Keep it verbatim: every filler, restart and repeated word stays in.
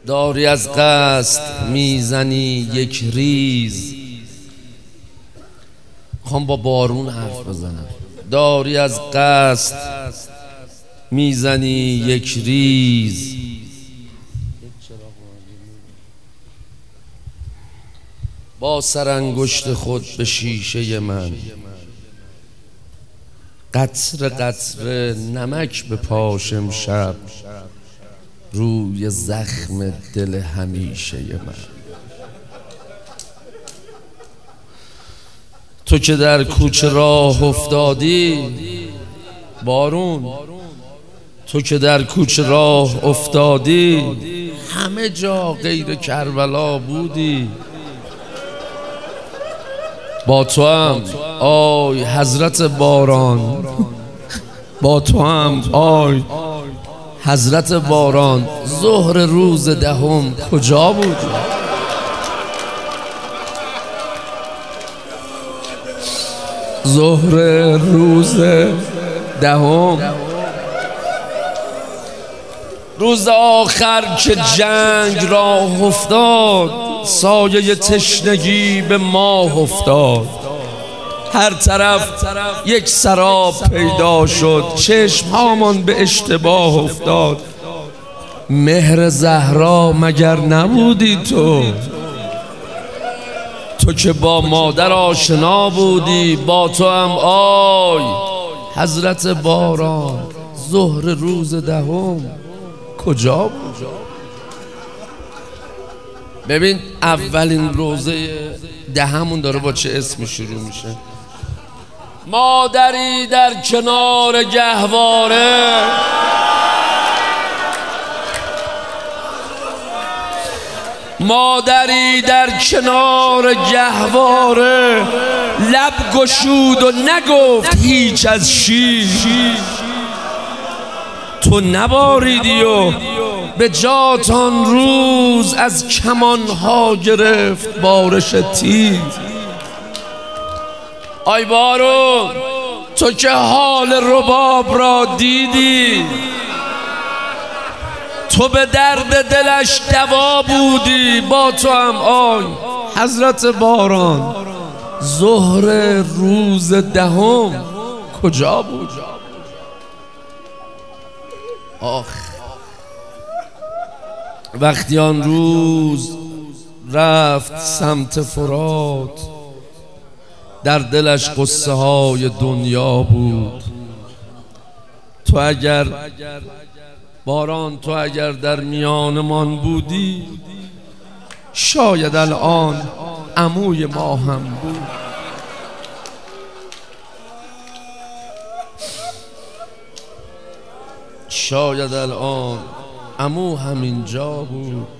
داری از قصد میزنی یک ریز. خوام با بارون حرف بزنم. داری از قصد میزنی یک ریز، با سرانگشت خود به شیشه من قطره قطره نمک به پاش امشب، روی زخم دل همیشه من. تو که در کوچه راه افتادی بارون، تو که در کوچه راه افتادی همه جا غیر کربلا بودی. با تو هم آی حضرت باران، با تو هم آی حضرت باران، ظهر روز دهم کجا بود؟ ظهر روز دهم، روز آخر که جنگ راه افتاد، سایه تشنگی به ماه افتاد. هر طرف یک سراب پیدا شد، چشم هامان به اشتباه افتاد. مهر زهرا مگر نبودی تو؟ تو که با مادر آشنا بودی. با تو هم آی حضرت باران، ظهر روز دهم کجا بود؟ ببین اولین روزه دهمون داره با چه اسمی شروع میشه. مادری در کنار گهواره، مادری در کنار گهواره، لب گشود و نگفت هیچ از شیر. تو نباریدی و به جاتان روز از کمانها گرفت بارش تیر. آی بارون تو که حال رباب را دیدی، تو به درد دلش دوا بودی. با تو هم آی حضرت باران، ظهر روز دهم کجا بود؟ آخ وقتی آن روز رفت سمت فرات، در دلش قصه های دنیا بود. تو اگر باران، تو اگر در میانمان بودی، شاید الان عموی ما هم بود. شاید الان عمو همینجا بود.